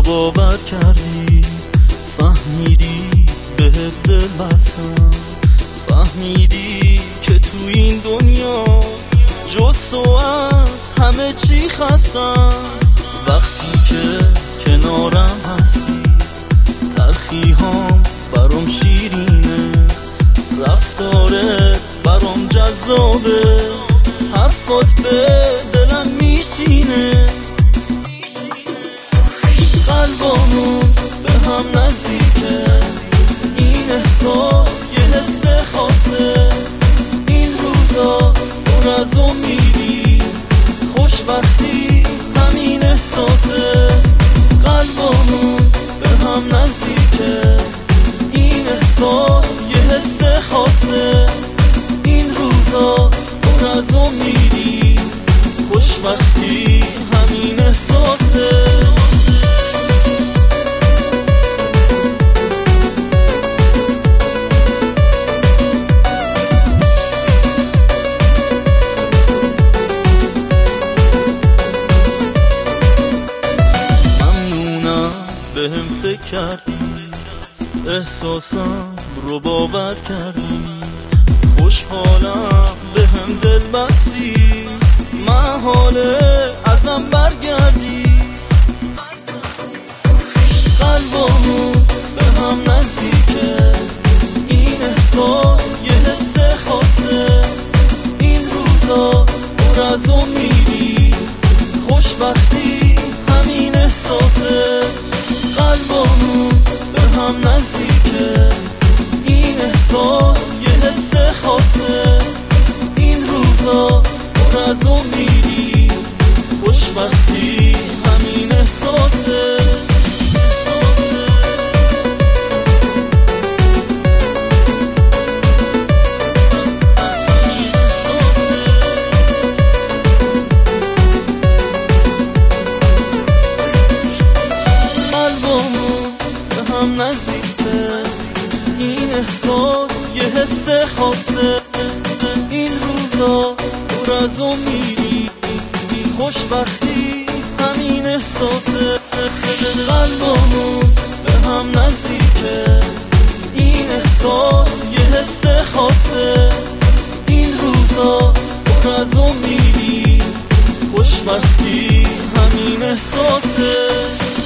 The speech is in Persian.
باور کردی، فهمیدی بهت دل بستم، فهمیدی که تو این دنیا جز تو از همه چی خستم. وقتی که کنارم هستی تلخی هام برام شیرینه، رفتارت برام جذابه، حرفات به دلم میشینه. قلبامون به هم نزدیکه، این احساس یه حس خاصه، این روزا پر از امیدی، خوشبختی همین احساسه. قلبامون به هم نزدیکه، این احساس یه حس خاصه، این روزا پر از امیدی، خوشبختی همین احساسه. بهم فکر کردی، احساسم رو باور کردی، خوشحالم بهم دل بستی، محاله ازم برگردی. قلبامون به هم نزدیکه، این احساس یه حس خاصه، این روزا پر از امیدی، خوشبختی همین احساسه. قلبامون به هم نزدیکه، این احساس یه حس خاصه، این روزا پر از امیدی، خوشبختی همین احساسه. هم نزدیکه، این احساس یه حس خاصه، این روزا پر از امیدی، خوشبختی همین احساسه. قلبامون به هم نزدیکه، این احساس یه حس خاصه، این روزا پر از امیدی، خوشبختی همین احساسه.